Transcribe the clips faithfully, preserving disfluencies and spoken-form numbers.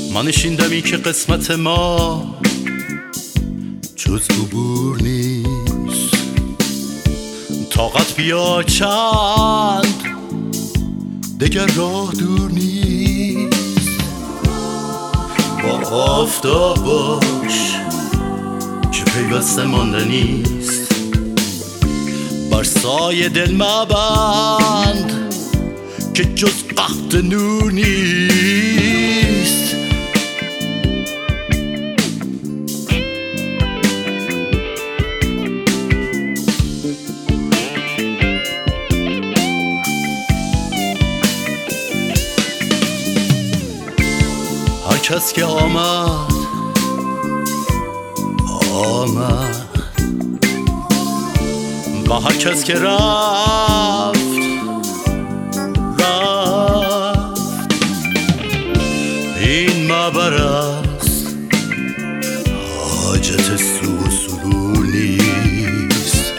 ما نشیندمی که قسمت ما جز عبور نیست. طاقت بیا چند دگر راه دور نیست. با آفتاب باش که پیوسته ماندنیست. بر سایه دل مبند که جز قحط نور نیست. هر کس که آمد آمد و هر کس که رفت رفت. این معبر است، حاجت سو و صدور نیست.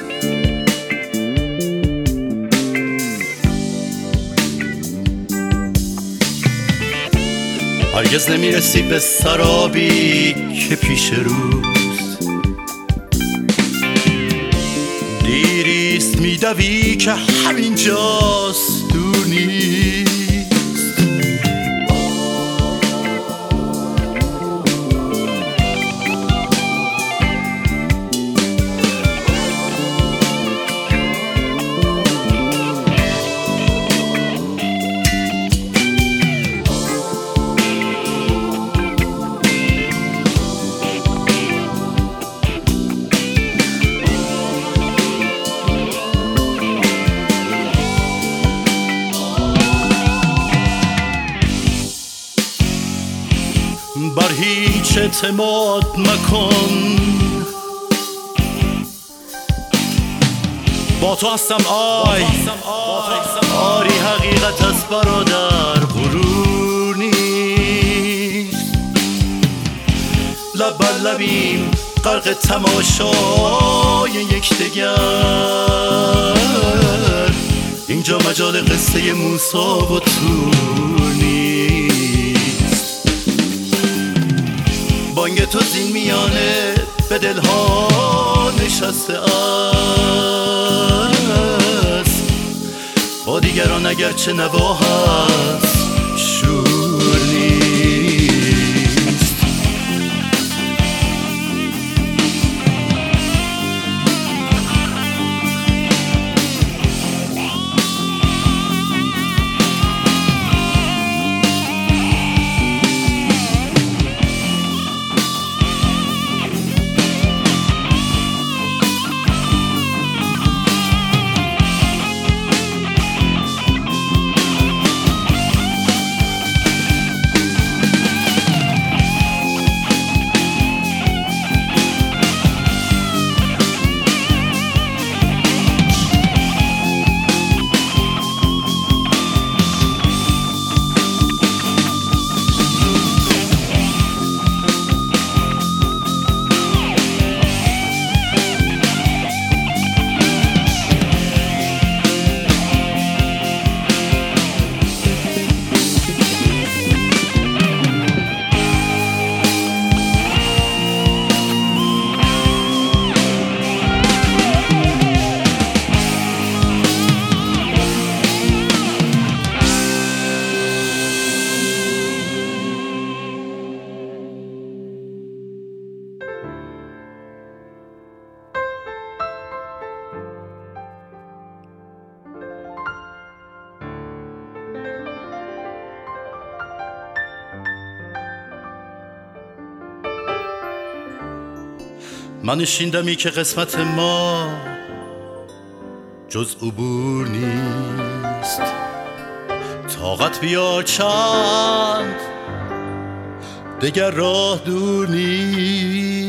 هرگز نمیرسی به سرابی که پیش روست. دیریست میدوی که همین جاست، دور نیست. بر هیچ اعتماد مکن، با تو هستم آی آری حقیقت است برادر، غرور نیست. لب بر لبیم غرق تماشای یکدیگر. اینجا مجال قصه موسی و تور نیست. بانگ تو زین میانه به دلها نشسته است. با دیگران اگرچه نوا هست، شور نیست. من نشیندمی که قسمت ما جز عبور نیست. طاقت بیا چند دگر راه دور نیست.